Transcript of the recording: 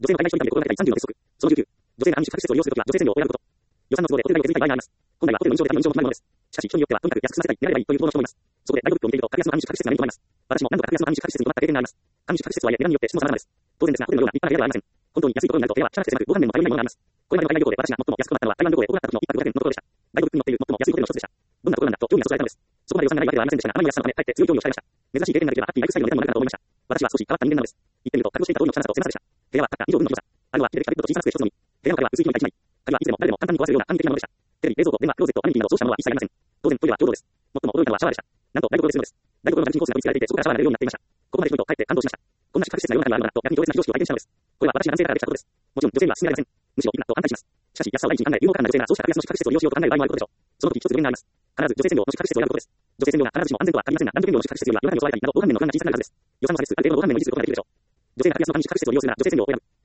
女性の海外消費額で心がけたい30の鉄則。その19。女性が安心宿泊施設を利用するときは女性専用を選ぶこと。予算の都合でホテル代を削りたい場合があります。本来はホテルの印象でありの印象も決まるものです。しかし人によってはとにかく安く済ませたい、見られればいいという都合の人もいます。そこでガイドブックを見ていると格安の安心宿泊施設が目に留まります。私も何度か格安の安心宿泊施設に泊まった経験があります。安心宿泊施設は値段によって質も様々です。当然ですが、ホテルのような立派な部屋ではありません。本当に安いところになると部屋はシャラく狭く防犯面も頼りないものがあります。これまでの海外旅行で私が最も安く泊まったのは台湾旅行へ行った時の1泊500円のところでした。ガイドブックに載っている最も安いホテルの一つでした。どんなところなんだと興味がそそられたのです。そこまで予算がないわけではありませんでしたが、あまりの安さのため、かえって強い興味を惹かれました。珍しい経験ができればハッピーライフスタイルの値段もなるかと思いました。私は少し変わった人間なのです。言ってみると、覚悟していた通りの汚さと狭さでした。部屋はたった2畳分の広さ。あるは手でピカピッと小さくて一つのみ。部屋の壁は薄い木の板一枚。鍵はいつでも誰でも簡単に壊せるような簡易的なものでした。テレビ、冷蔵庫、電話、クローゼット、兄貴などそうしたものは一切ありません。当然トイレは共同です。最も驚いたのはシャワーでした。なんと台所でするのです。台所の蛇口にホースが取り付けられていて、そこからシャワーが出るようになっていました。ここまで聞くとかえって感動しました。こんな宿泊施設が世の中にはあるのだと逆に強烈な非常識を体験したのです。これは私が男性からできたことです。もちろん女性には勧められません。むしろいいなと反対します。しかし安さを第一に考え、有能からな女性ならそうした格安の宿泊施設を利用しようと考える場合もあることでしょう。その時一つ要因があります。必ず女性専用の宿泊施設を選ぶことです。女性専用が必ずしも安全とは限りませんが、男女兼用の宿泊施設よりは予算に襲われたりなど防犯面の不安が小さくなるはずです。予算の差です。ある程度の防犯面も維持することができるでしょう。女性が格安の安心宿泊施設を利用するなら女性専用を選ぶ。